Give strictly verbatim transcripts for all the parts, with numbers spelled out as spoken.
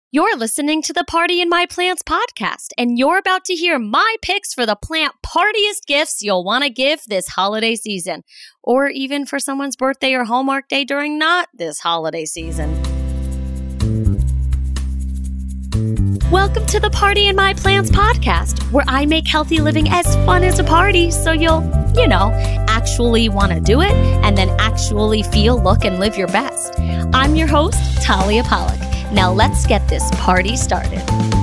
You're listening to the Party in My Plants podcast, and you're about to hear my picks for the plant partiest gifts you'll want to give this holiday season, or even for someone's birthday or Hallmark Day during not this holiday season. Welcome to the Party in My Plants podcast, where I make healthy living as fun as a party so you'll, you know, actually want to do it and then actually feel, look, and live your best. I'm your host, Talia Pollock. Now let's get this party started.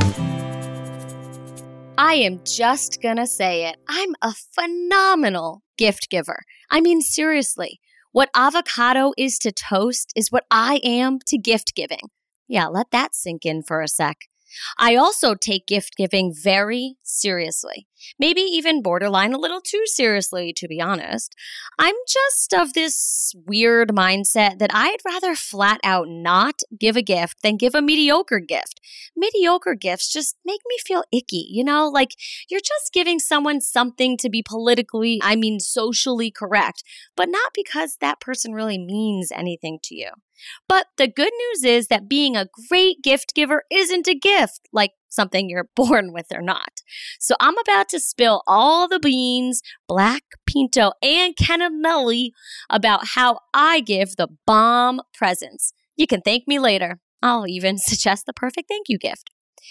I am just gonna say it. I'm a phenomenal gift giver. I mean, seriously, what avocado is to toast is what I am to gift giving. Yeah, let that sink in for a sec. I also take gift giving very seriously, maybe even borderline a little too seriously, to be honest. I'm just of this weird mindset that I'd rather flat out not give a gift than give a mediocre gift. Mediocre gifts just make me feel icky, you know, like you're just giving someone something to be politically, I mean socially correct, but not because that person really means anything to you. But the good news is that being a great gift giver isn't a gift, like something you're born with or not. So I'm about to spill all the beans, black, pinto, and cannellini about how I give the bomb presents. You can thank me later. I'll even suggest the perfect thank you gift.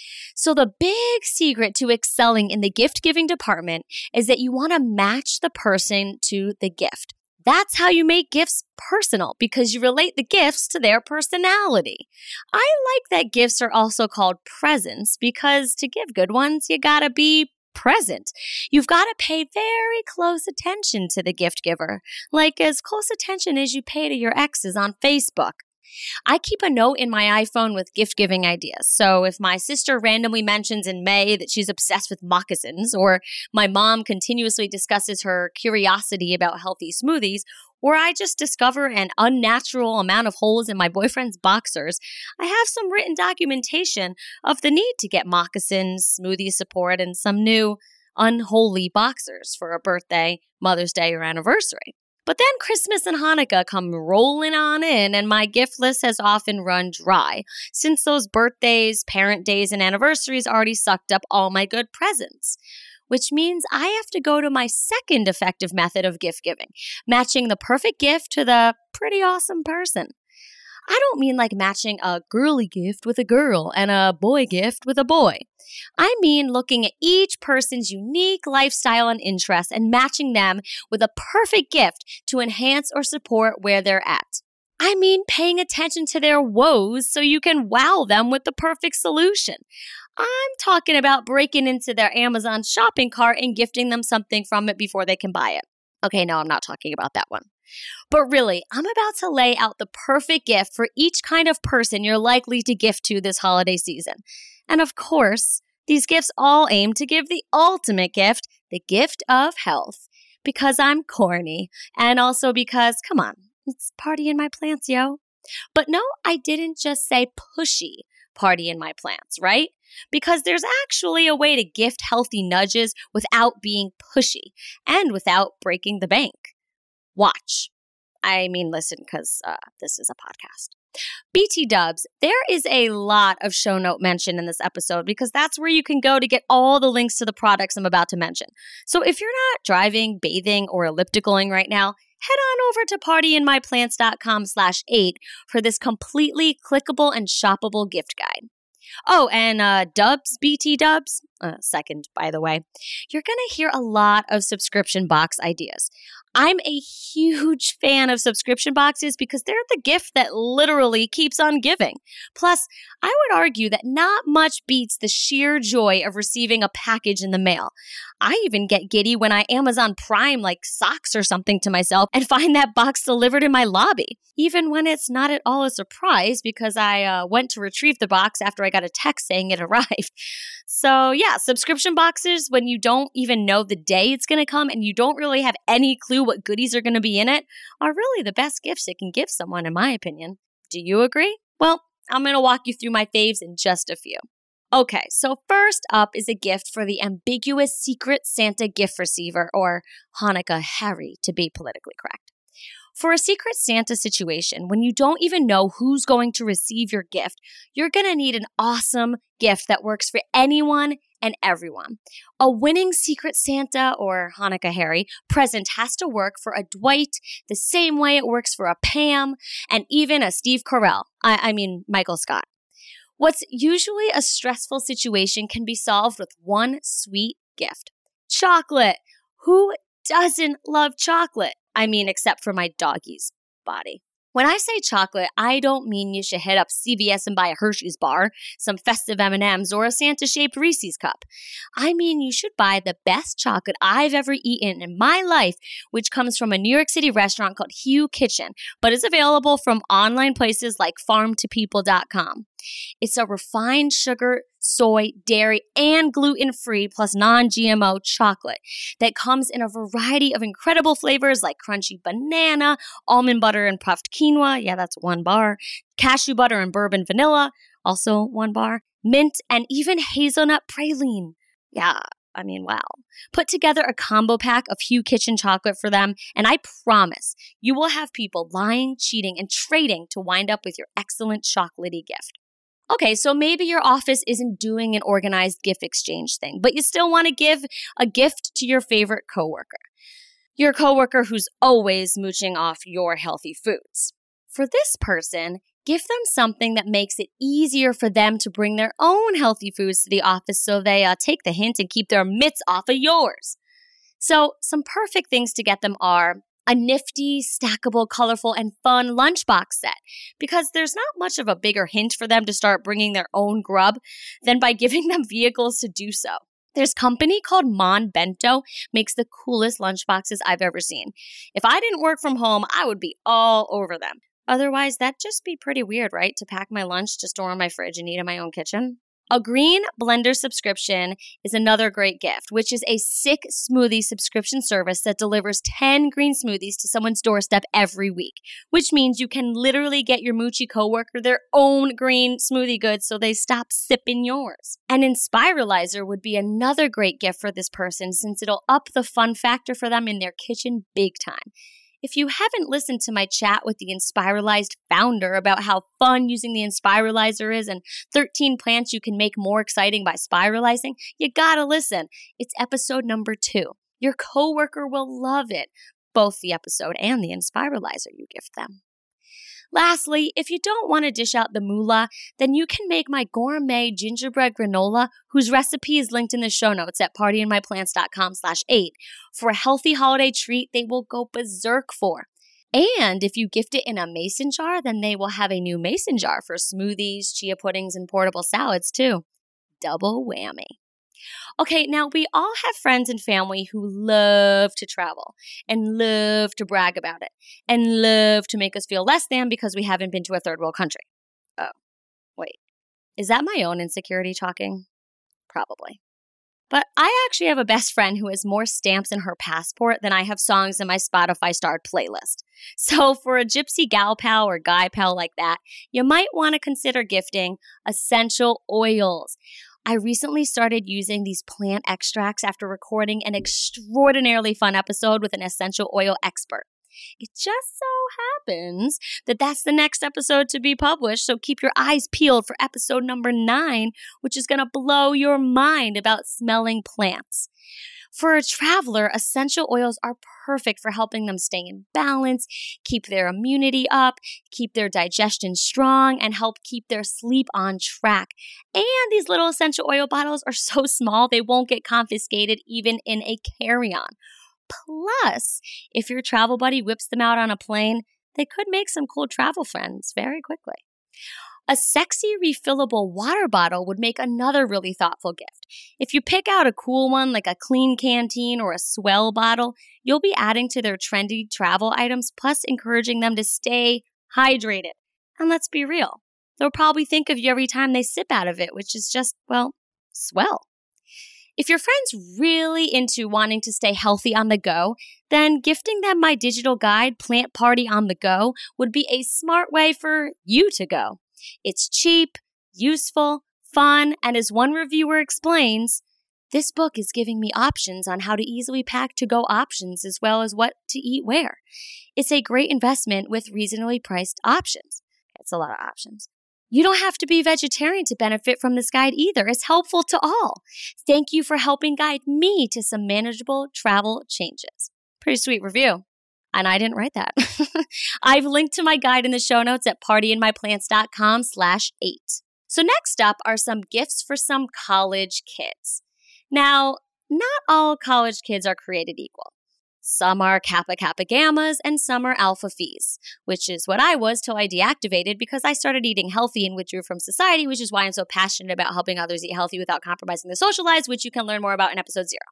So the big secret to excelling in the gift-giving department is that you want to match the person to the gift. That's how you make gifts personal, because you relate the gifts to their personality. I like that gifts are also called presents, because to give good ones, you gotta be present. You've got to pay very close attention to the gift giver, like as close attention as you pay to your exes on Facebook. I keep a note in my iPhone with gift-giving ideas. So if my sister randomly mentions in May that she's obsessed with moccasins, or my mom continuously discusses her curiosity about healthy smoothies, or I just discover an unnatural amount of holes in my boyfriend's boxers, I have some written documentation of the need to get moccasins, smoothie support, and some new unholy boxers for a birthday, Mother's Day, or anniversary. But then Christmas and Hanukkah come rolling on in, and my gift list has often run dry, since those birthdays, parent days, and anniversaries already sucked up all my good presents. Which means I have to go to my second effective method of gift giving, matching the perfect gift to the pretty awesome person. I don't mean like matching a girly gift with a girl and a boy gift with a boy. I mean looking at each person's unique lifestyle and interests and matching them with a perfect gift to enhance or support where they're at. I mean paying attention to their woes so you can wow them with the perfect solution. I'm talking about breaking into their Amazon shopping cart and gifting them something from it before they can buy it. Okay, no, I'm not talking about that one. But really, I'm about to lay out the perfect gift for each kind of person you're likely to gift to this holiday season. And of course, these gifts all aim to give the ultimate gift, the gift of health. Because I'm corny, and also because, come on, it's Party in My Plants, yo. But no, I didn't just say pushy Party in My Plants, right? Because there's actually a way to gift healthy nudges without being pushy and without breaking the bank. Watch. I mean, listen, because uh, this is a podcast. B T Dubs, there is a lot of show note mention in this episode because that's where you can go to get all the links to the products I'm about to mention. So if you're not driving, bathing, or ellipticaling right now, head on over to partyinmyplants.com slash eight for this completely clickable and shoppable gift guide. Oh, and uh, Dubs, B T Dubs, uh, second, by the way, you're going to hear a lot of subscription box ideas. I'm a huge fan of subscription boxes because they're the gift that literally keeps on giving. Plus, I would argue that not much beats the sheer joy of receiving a package in the mail. I even get giddy when I Amazon Prime like socks or something to myself and find that box delivered in my lobby, even when it's not at all a surprise because I uh, went to retrieve the box after I got a text saying it arrived. So yeah, subscription boxes, when you don't even know the day it's going to come and you don't really have any clue what goodies are going to be in it, are really the best gifts it can give someone, in my opinion. Do you agree? Well, I'm going to walk you through my faves in just a few. Okay, so first up is a gift for the ambiguous Secret Santa gift receiver, or Hanukkah Harry to be politically correct. For a Secret Santa situation, when you don't even know who's going to receive your gift, you're going to need an awesome gift that works for anyone and everyone. A winning Secret Santa or Hanukkah Harry present has to work for a Dwight the same way it works for a Pam and even a Steve Carell. I, I mean, Michael Scott. What's usually a stressful situation can be solved with one sweet gift. Chocolate. Who doesn't love chocolate? I mean, except for my doggy's body. When I say chocolate, I don't mean you should hit up C V S and buy a Hershey's bar, some festive M and M's, or a Santa-shaped Reese's cup. I mean you should buy the best chocolate I've ever eaten in my life, which comes from a New York City restaurant called Hugh Kitchen, but is available from online places like farm to people dot com. It's a refined sugar, soy, dairy, and gluten-free plus non-G M O chocolate that comes in a variety of incredible flavors like crunchy banana, almond butter and puffed quinoa, yeah, that's one bar, cashew butter and bourbon vanilla, also one bar, mint, and even hazelnut praline. Yeah, I mean, wow. Put together a combo pack of Hugh Kitchen chocolate for them, and I promise you will have people lying, cheating, and trading to wind up with your excellent chocolatey gift. Okay, so maybe your office isn't doing an organized gift exchange thing, but you still want to give a gift to your favorite coworker. Your coworker who's always mooching off your healthy foods. For this person, give them something that makes it easier for them to bring their own healthy foods to the office so they uh, take the hint and keep their mitts off of yours. So some perfect things to get them are a nifty, stackable, colorful, and fun lunchbox set, because there's not much of a bigger hint for them to start bringing their own grub than by giving them vehicles to do so. There's a company called Mon Bento makes the coolest lunchboxes I've ever seen. If I didn't work from home, I would be all over them. Otherwise, that'd just be pretty weird, right? To pack my lunch to store in my fridge and eat in my own kitchen. A green blender subscription is another great gift, which is a sick smoothie subscription service that delivers ten green smoothies to someone's doorstep every week, which means you can literally get your moochy coworker their own green smoothie goods so they stop sipping yours. An Inspiralizer would be another great gift for this person since it'll up the fun factor for them in their kitchen big time. If you haven't listened to my chat with the Inspiralized founder about how fun using the Inspiralizer is and thirteen plants you can make more exciting by spiralizing, you gotta listen. It's episode number two. Your coworker will love it, both the episode and the Inspiralizer you gift them. Lastly, if you don't want to dish out the moolah, then you can make my gourmet gingerbread granola, whose recipe is linked in the show notes at partyinmyplants.com slash eight, for a healthy holiday treat they will go berserk for. And if you gift it in a mason jar, then they will have a new mason jar for smoothies, chia puddings, and portable salads too. Double whammy. Okay, now we all have friends and family who love to travel and love to brag about it and love to make us feel less than because we haven't been to a third world country. Oh, wait. Is that my own insecurity talking? Probably. But I actually have a best friend who has more stamps in her passport than I have songs in my Spotify starred playlist. So for a gypsy gal pal or guy pal like that, you might want to consider gifting essential oils. I recently started using these plant extracts after recording an extraordinarily fun episode with an essential oil expert. It just so happens that that's the next episode to be published, so keep your eyes peeled for episode number nine, which is going to blow your mind about smelling plants. For a traveler, essential oils are perfect for helping them stay in balance, keep their immunity up, keep their digestion strong, and help keep their sleep on track. And these little essential oil bottles are so small they won't get confiscated even in a carry-on. Plus, if your travel buddy whips them out on a plane, they could make some cool travel friends very quickly. A sexy refillable water bottle would make another really thoughtful gift. If you pick out a cool one like a Clean Canteen or a Swell bottle, you'll be adding to their trendy travel items, plus encouraging them to stay hydrated. And let's be real, they'll probably think of you every time they sip out of it, which is just, well, swell. If your friend's really into wanting to stay healthy on the go, then gifting them my digital guide, Plant Party on the Go, would be a smart way for you to go. It's cheap, useful, fun, and as one reviewer explains, This book is giving me options on how to easily pack to-go options as well as what to eat where. It's a great investment with reasonably priced options. It's a lot of options. You don't have to be vegetarian to benefit from this guide either. It's helpful to all. Thank you for helping guide me to some manageable travel changes. Pretty sweet review. And I didn't write that. I've linked to my guide in the show notes at partyinmyplants.com slash eight. So next up are some gifts for some college kids. Now, not all college kids are created equal. Some are Kappa Kappa Gammas and some are Alpha Phis, which is what I was till I deactivated because I started eating healthy and withdrew from society, which is why I'm so passionate about helping others eat healthy without compromising their social lives, which you can learn more about in episode zero.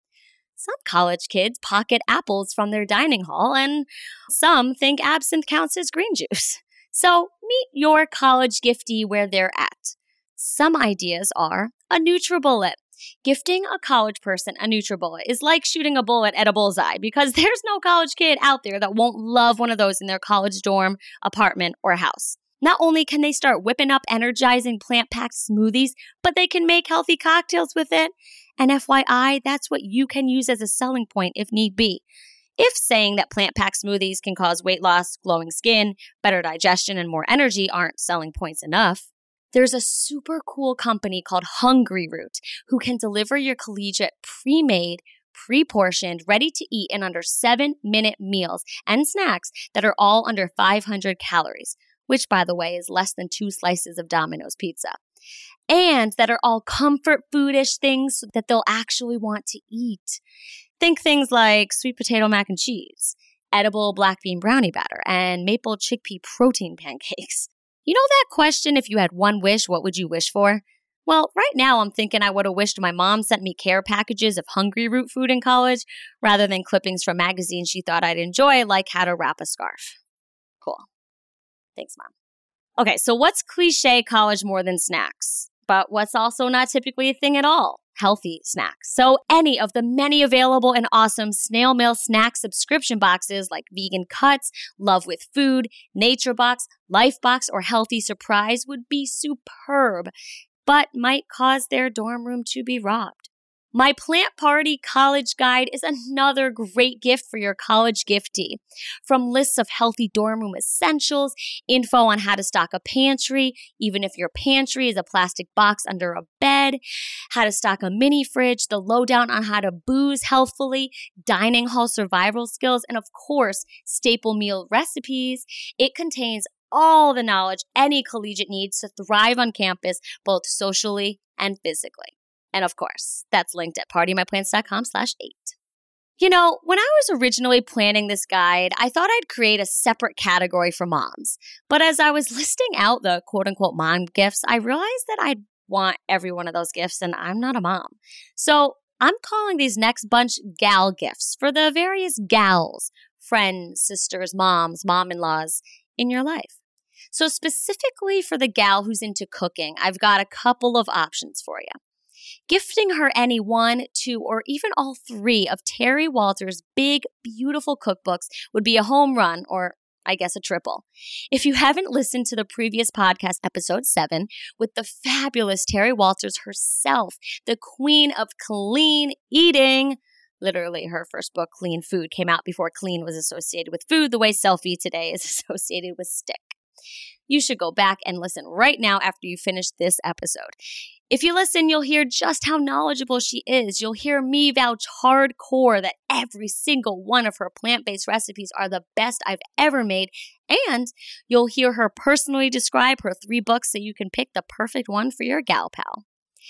Some college kids pocket apples from their dining hall, and some think absinthe counts as green juice. So meet your college giftee where they're at. Some ideas are a NutriBullet. Gifting a college person a NutriBullet is like shooting a bullet at a bullseye because there's no college kid out there that won't love one of those in their college dorm, apartment, or house. Not only can they start whipping up energizing plant-packed smoothies, but they can make healthy cocktails with it. And F Y I, that's what you can use as a selling point if need be. If saying that plant-packed smoothies can cause weight loss, glowing skin, better digestion, and more energy aren't selling points enough, there's a super cool company called Hungryroot who can deliver your collegiate pre-made, pre-portioned, ready-to-eat in under seven-minute meals and snacks that are all under five hundred calories, which, by the way, is less than two slices of Domino's pizza, and that are all comfort foodish things that they'll actually want to eat. Think things like sweet potato mac and cheese, edible black bean brownie batter, and maple chickpea protein pancakes. You know that question, if you had one wish, what would you wish for? Well, right now I'm thinking I would have wished my mom sent me care packages of Hungryroot food in college rather than clippings from magazines she thought I'd enjoy, like how to wrap a scarf. Cool. Thanks, Mom. Okay, so what's cliche college more than snacks? But what's also not typically a thing at all? Healthy snacks. So any of the many available and awesome snail mail snack subscription boxes like Vegan Cuts, Love with Food, Nature Box, Life Box, or Healthy Surprise would be superb, but might cause their dorm room to be robbed. My Plant Party College Guide is another great gift for your college giftee. From lists of healthy dorm room essentials, info on how to stock a pantry, even if your pantry is a plastic box under a bed, how to stock a mini fridge, the lowdown on how to booze healthfully, dining hall survival skills, and of course, staple meal recipes. It contains all the knowledge any collegiate needs to thrive on campus, both socially and physically. And of course, that's linked at partymyplants.com slash eight. You know, when I was originally planning this guide, I thought I'd create a separate category for moms. But as I was listing out the quote-unquote mom gifts, I realized that I'd want every one of those gifts, and I'm not a mom. So I'm calling these next bunch gal gifts for the various gals, friends, sisters, moms, mom-in-laws in your life. So specifically for the gal who's into cooking, I've got a couple of options for you. Gifting her any one, two, or even all three of Terry Walters' big, beautiful cookbooks would be a home run, or I guess a triple. If you haven't listened to the previous podcast, episode seven, with the fabulous Terry Walters herself, the queen of clean eating, literally her first book, Clean Food, came out before clean was associated with food, the way selfie today is associated with stick. You should go back and listen right now after you finish this episode. If you listen, you'll hear just how knowledgeable she is. You'll hear me vouch hardcore that every single one of her plant-based recipes are the best I've ever made. And you'll hear her personally describe her three books so you can pick the perfect one for your gal pal.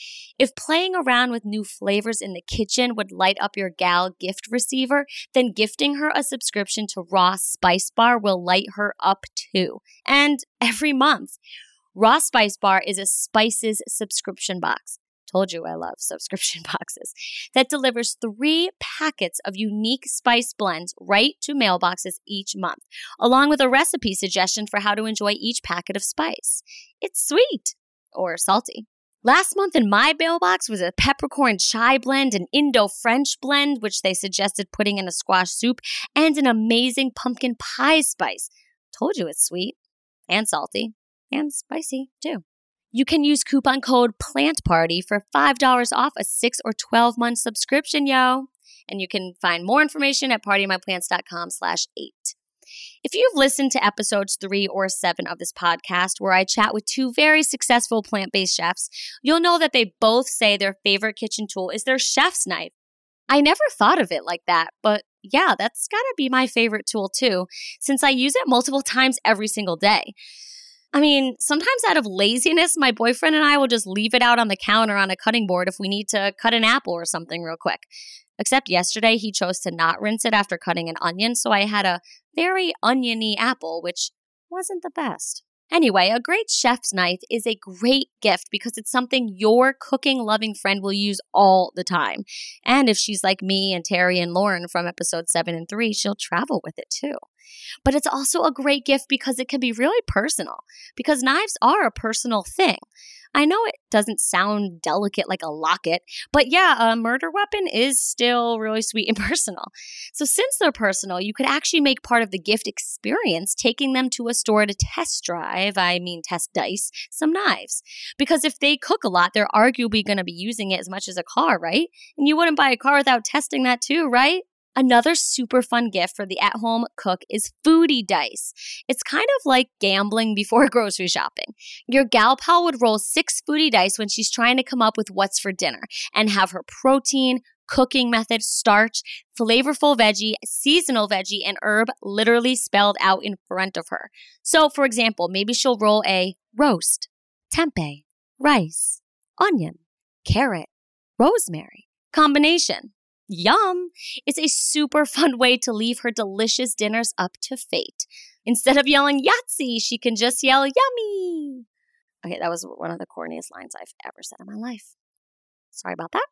If playing around with new flavors in the kitchen would light up your gal gift receiver, then gifting her a subscription to Raw Spice Bar will light her up too. And every month. Raw Spice Bar is a spices subscription box. Told you I love subscription boxes. That delivers three packets of unique spice blends right to mailboxes each month, along with a recipe suggestion for how to enjoy each packet of spice. It's sweet or salty. Last month in my mailbox was a peppercorn chai blend, an Indo-French blend, which they suggested putting in a squash soup, and an amazing pumpkin pie spice. Told you it's sweet and salty and spicy too. You can use coupon code PLANTPARTY for five dollars off a six or twelve month subscription, yo. And you can find more information at partymyplants.com slash eight. If you've listened to episodes three or seven of this podcast, where I chat with two very successful plant-based chefs, you'll know that they both say their favorite kitchen tool is their chef's knife. I never thought of it like that, but yeah, that's gotta be my favorite tool too, since I use it multiple times every single day. I mean, sometimes out of laziness, my boyfriend and I will just leave it out on the counter on a cutting board if we need to cut an apple or something real quick. Except yesterday, he chose to not rinse it after cutting an onion, so I had a very oniony apple, which wasn't the best. Anyway, a great chef's knife is a great gift because it's something your cooking-loving friend will use all the time. And if she's like me and Terry and Lauren from episode seven and three, she'll travel with it too. But it's also a great gift because it can be really personal, because knives are a personal thing. I know it doesn't sound delicate like a locket, but yeah, a murder weapon is still really sweet and personal. So since they're personal, you could actually make part of the gift experience taking them to a store to test drive, I mean test dice, some knives. Because if they cook a lot, they're arguably going to be using it as much as a car, right? And you wouldn't buy a car without testing that too, right? Another super fun gift for the at-home cook is foodie dice. It's kind of like gambling before grocery shopping. Your gal pal would roll six foodie dice when she's trying to come up with what's for dinner and have her protein, cooking method, starch, flavorful veggie, seasonal veggie, and herb literally spelled out in front of her. So, for example, maybe she'll roll a roast, tempeh, rice, onion, carrot, rosemary combination. Yum! It's a super fun way to leave her delicious dinners up to fate. Instead of yelling Yahtzee, she can just yell yummy. Okay, that was one of the corniest lines I've ever said in my life. Sorry about that.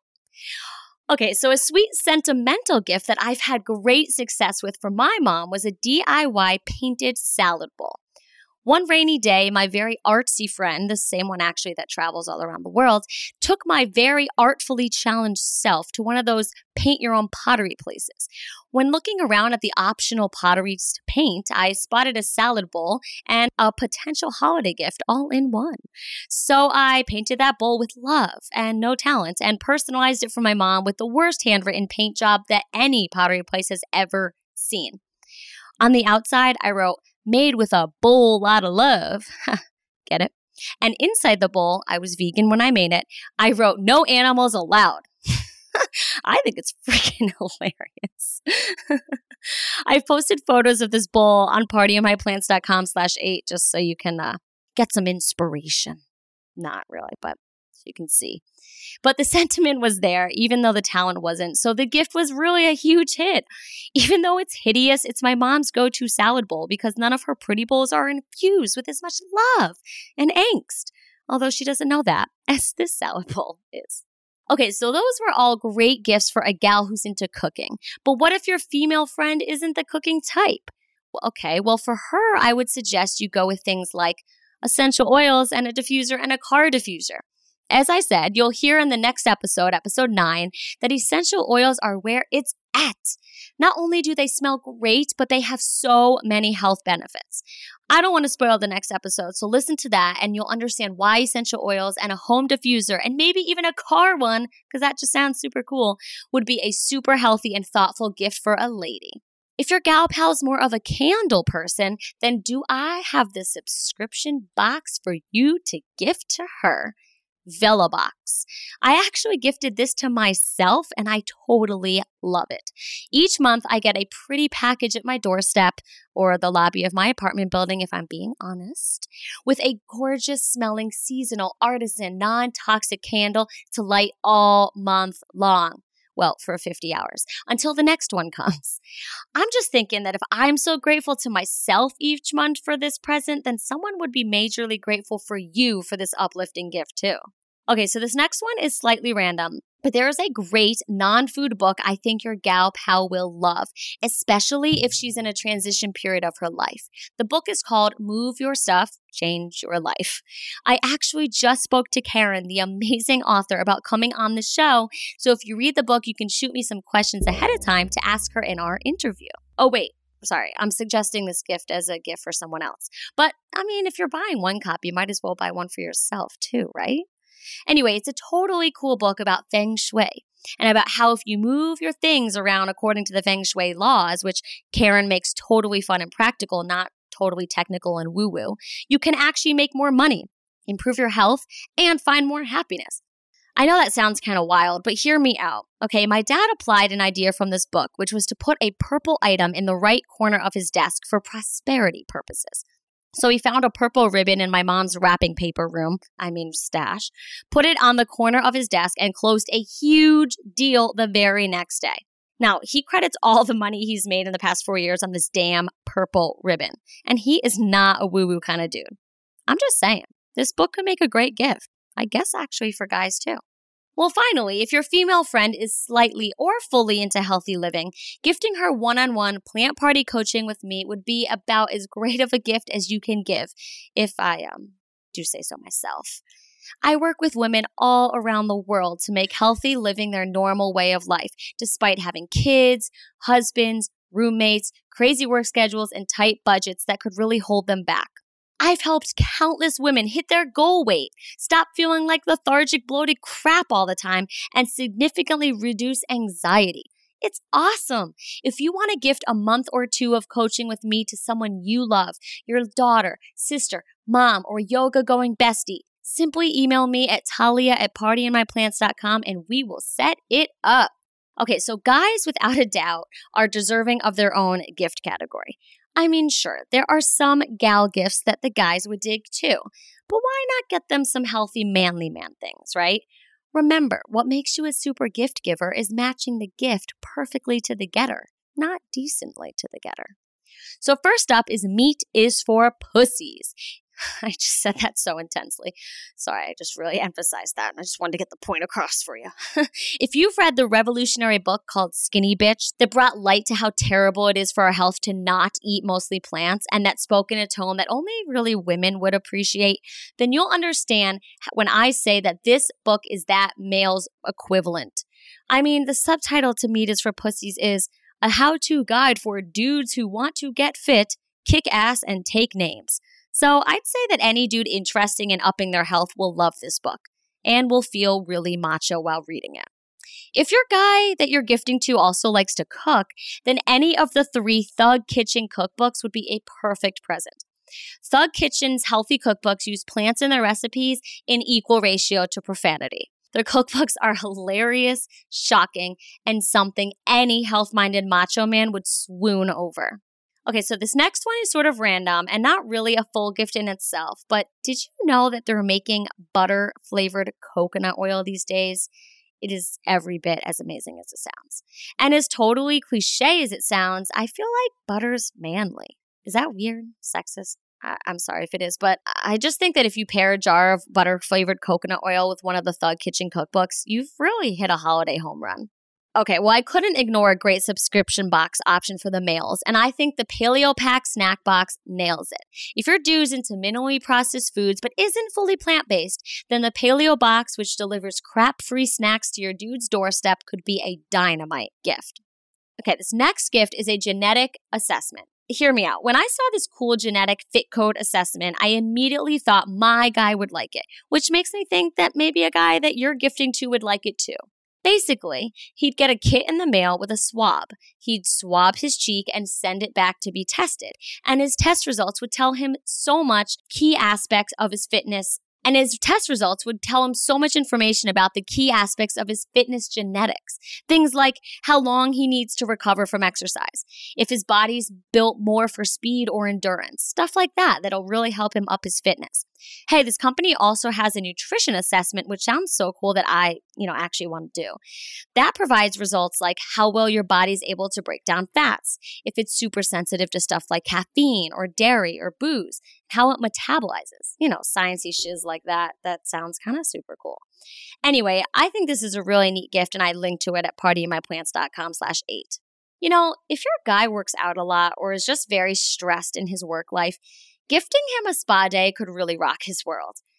Okay, so a sweet sentimental gift that I've had great success with for my mom was a D I Y painted salad bowl. One rainy day, my very artsy friend, the same one actually that travels all around the world, took my very artfully challenged self to one of those paint-your-own pottery places. When looking around at the optional potteries to paint, I spotted a salad bowl and a potential holiday gift all in one. So I painted that bowl with love and no talent and personalized it for my mom with the worst handwritten paint job that any pottery place has ever seen. On the outside, I wrote, "Made with a bowl lot of love." Get it? And inside the bowl, I was vegan when I made it, I wrote, "No animals allowed." I think it's freaking hilarious. I've posted photos of this bowl on partymyplants.com slash eight just so you can uh, get some inspiration. Not really, but you can see. But the sentiment was there, even though the talent wasn't. So the gift was really a huge hit. Even though it's hideous, it's my mom's go-to salad bowl because none of her pretty bowls are infused with as much love and angst. Although she doesn't know that, as this salad bowl is. Okay, so those were all great gifts for a gal who's into cooking. But what if your female friend isn't the cooking type? Well, okay, well for her, I would suggest you go with things like essential oils and a diffuser and a car diffuser. As I said, you'll hear in the next episode, episode nine, that essential oils are where it's at. Not only do they smell great, but they have so many health benefits. I don't want to spoil the next episode, so listen to that and you'll understand why essential oils and a home diffuser, and maybe even a car one, because that just sounds super cool, would be a super healthy and thoughtful gift for a lady. If your gal pal's more of a candle person, then do I have the subscription box for you to gift to her. Velobox. I actually gifted this to myself and I totally love it. Each month I get a pretty package at my doorstep or the lobby of my apartment building, if I'm being honest, with a gorgeous smelling seasonal artisan non-toxic candle to light all month long. Well, for fifty hours, until the next one comes. I'm just thinking that if I'm so grateful to myself each month for this present, then someone would be majorly grateful for you for this uplifting gift too. Okay, so this next one is slightly random, but there is a great non-food book I think your gal pal will love, especially if she's in a transition period of her life. The book is called Move Your Stuff, Change Your Life. I actually just spoke to Karen, the amazing author, about coming on the show, so if you read the book, you can shoot me some questions ahead of time to ask her in our interview. Oh wait, sorry, I'm suggesting this gift as a gift for someone else. But I mean, if you're buying one copy, you might as well buy one for yourself too, right? Anyway, it's a totally cool book about Feng Shui and about how if you move your things around according to the Feng Shui laws, which Karen makes totally fun and practical, not totally technical and woo-woo, you can actually make more money, improve your health, and find more happiness. I know that sounds kind of wild, but hear me out. Okay, my dad applied an idea from this book, which was to put a purple item in the right corner of his desk for prosperity purposes. So he found a purple ribbon in my mom's wrapping paper room, I mean stash, put it on the corner of his desk, and closed a huge deal the very next day. Now, he credits all the money he's made in the past four years on this damn purple ribbon. And he is not a woo-woo kind of dude. I'm just saying, this book could make a great gift. I guess actually for guys too. Well, finally, if your female friend is slightly or fully into healthy living, gifting her one-on-one plant party coaching with me would be about as great of a gift as you can give, if I um, do say so myself. I work with women all around the world to make healthy living their normal way of life, despite having kids, husbands, roommates, crazy work schedules, and tight budgets that could really hold them back. I've helped countless women hit their goal weight, stop feeling like lethargic, bloated crap all the time, and significantly reduce anxiety. It's awesome. If you want to gift a month or two of coaching with me to someone you love, your daughter, sister, mom, or yoga-going bestie, simply email me at talia at party in my plants dot com and we will set it up. Okay, so guys, without a doubt, are deserving of their own gift category. I mean, sure, there are some gal gifts that the guys would dig too, but why not get them some healthy manly man things, right? Remember, what makes you a super gift giver is matching the gift perfectly to the getter, not decently to the getter. So first up is Meat is for Pussies. I just said that so intensely. Sorry, I just really emphasized that. I just wanted to get the point across for you. If you've read the revolutionary book called Skinny Bitch that brought light to how terrible it is for our health to not eat mostly plants and that spoke in a tone that only really women would appreciate, then you'll understand when I say that this book is that male's equivalent. I mean, the subtitle to Meat is for Pussies is a how-to guide for dudes who want to get fit, kick ass, and take names. So I'd say that any dude interested in upping their health will love this book and will feel really macho while reading it. If your guy that you're gifting to also likes to cook, then any of the three Thug Kitchen cookbooks would be a perfect present. Thug Kitchen's healthy cookbooks use plants in their recipes in equal ratio to profanity. Their cookbooks are hilarious, shocking, and something any health-minded macho man would swoon over. Okay, so this next one is sort of random and not really a full gift in itself, but did you know that they're making butter-flavored coconut oil these days? It is every bit as amazing as it sounds. And as totally cliche as it sounds, I feel like butter's manly. Is that weird? Sexist? I- I'm sorry if it is, but I just think that if you pair a jar of butter-flavored coconut oil with one of the Thug Kitchen cookbooks, you've really hit a holiday home run. Okay, well, I couldn't ignore a great subscription box option for the males, and I think the Paleo Pack snack box nails it. If your dude's into minimally processed foods but isn't fully plant-based, then the Paleo Box, which delivers crap-free snacks to your dude's doorstep, could be a dynamite gift. Okay, this next gift is a genetic assessment. Hear me out. When I saw this cool genetic fit code assessment, I immediately thought my guy would like it, which makes me think that maybe a guy that you're gifting to would like it too. Basically, he'd get a kit in the mail with a swab. He'd swab his cheek and send it back to be tested. And his test results would tell him so much key aspects of his fitness. And his test results would tell him so much information about the key aspects of his fitness genetics. Things like how long he needs to recover from exercise, if his body's built more for speed or endurance, stuff like that that'll really help him up his fitness. Hey, this company also has a nutrition assessment, which sounds so cool that I, you know, actually want to do. That provides results like how well your body's able to break down fats, if it's super sensitive to stuff like caffeine or dairy or booze, how it metabolizes. You know, sciencey shiz like that. That sounds kind of super cool. Anyway, I think this is a really neat gift, and I link to it at party in my plants dot com slash eight. You know, if your guy works out a lot or is just very stressed in his work life, gifting him a spa day could really rock his world.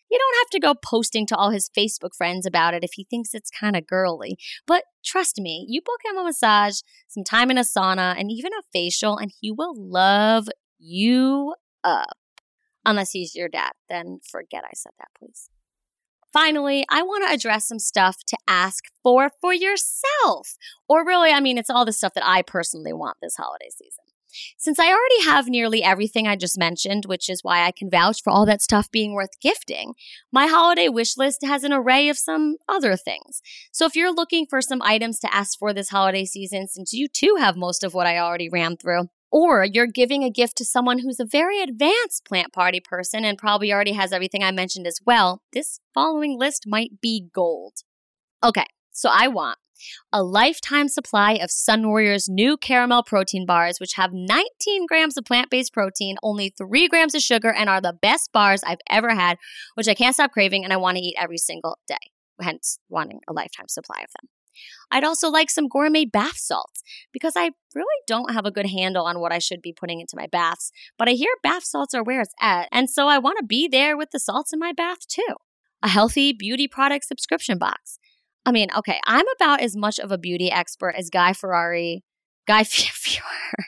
You don't have to go posting to all his Facebook friends about it if he thinks it's kind of girly. But trust me, you book him a massage, some time in a sauna, and even a facial, and he will love you up. Unless he's your dad, then forget I said that, please. Finally, I want to address some stuff to ask for for yourself. Or really, I mean, it's all the stuff that I personally want this holiday season. Since I already have nearly everything I just mentioned, which is why I can vouch for all that stuff being worth gifting, my holiday wish list has an array of some other things. So if you're looking for some items to ask for this holiday season, since you too have most of what I already ran through, or you're giving a gift to someone who's a very advanced plant party person and probably already has everything I mentioned as well, this following list might be gold. Okay, so I want a lifetime supply of Sun Warrior's new caramel protein bars, which have nineteen grams of plant-based protein, only three grams of sugar, and are the best bars I've ever had, which I can't stop craving and I want to eat every single day, hence wanting a lifetime supply of them. I'd also like some gourmet bath salts because I really don't have a good handle on what I should be putting into my baths, but I hear bath salts are where it's at, and so I want to be there with the salts in my bath too. A healthy beauty product subscription box. I mean, okay, I'm about as much of a beauty expert as Guy Ferrari, Guy Fieri,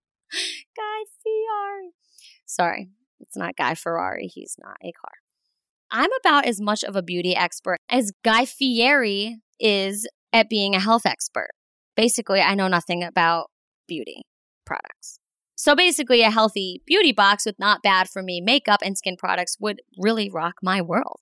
Guy Fieri. Sorry, it's not Guy Ferrari. He's not a car. I'm about as much of a beauty expert as Guy Fieri is at being a health expert. Basically, I know nothing about beauty products. So basically, a healthy beauty box with not bad for me makeup and skin products would really rock my world.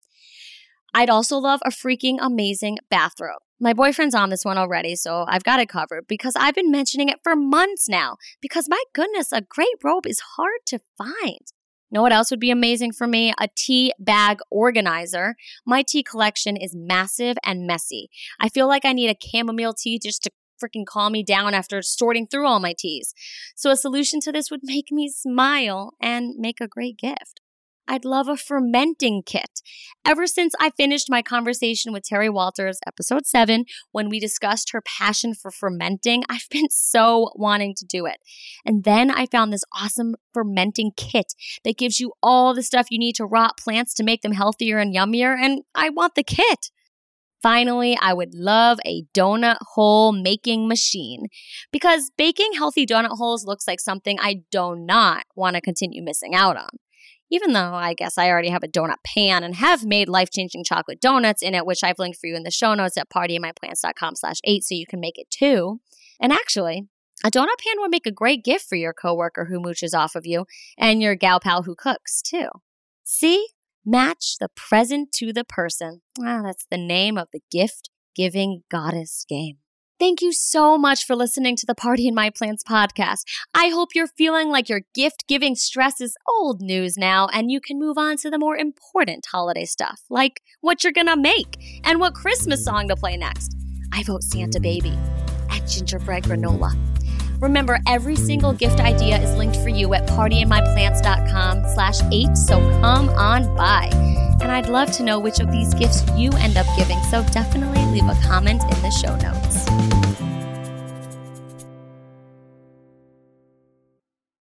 I'd also love a freaking amazing bathrobe. My boyfriend's on this one already, so I've got it covered because I've been mentioning it for months now. Because my goodness, a great robe is hard to find. Know what else would be amazing for me? A tea bag organizer. My tea collection is massive and messy. I feel like I need a chamomile tea just to freaking calm me down after sorting through all my teas. So a solution to this would make me smile and make a great gift. I'd love a fermenting kit. Ever since I finished my conversation with Terry Walters, episode seven, when we discussed her passion for fermenting, I've been so wanting to do it. And then I found this awesome fermenting kit that gives you all the stuff you need to rot plants to make them healthier and yummier, and I want the kit. Finally, I would love a donut hole making machine because baking healthy donut holes looks like something I do not want to continue missing out on. Even though I guess I already have a donut pan and have made life-changing chocolate donuts in it, which I've linked for you in the show notes at partyinmyplants.com slash eight so you can make it too. And actually, a donut pan would make a great gift for your coworker who mooches off of you and your gal pal who cooks too. See? Match the present to the person. Ah, that's the name of the gift-giving goddess game. Thank you so much for listening to the Party in My Plants podcast. I hope you're feeling like your gift-giving stress is old news now and you can move on to the more important holiday stuff, like what you're gonna make and what Christmas song to play next. I vote Santa Baby and gingerbread granola. Remember, every single gift idea is linked for you at partyinmyplants.com slash eight, so come on by. And I'd love to know which of these gifts you end up giving, so definitely leave a comment in the show notes.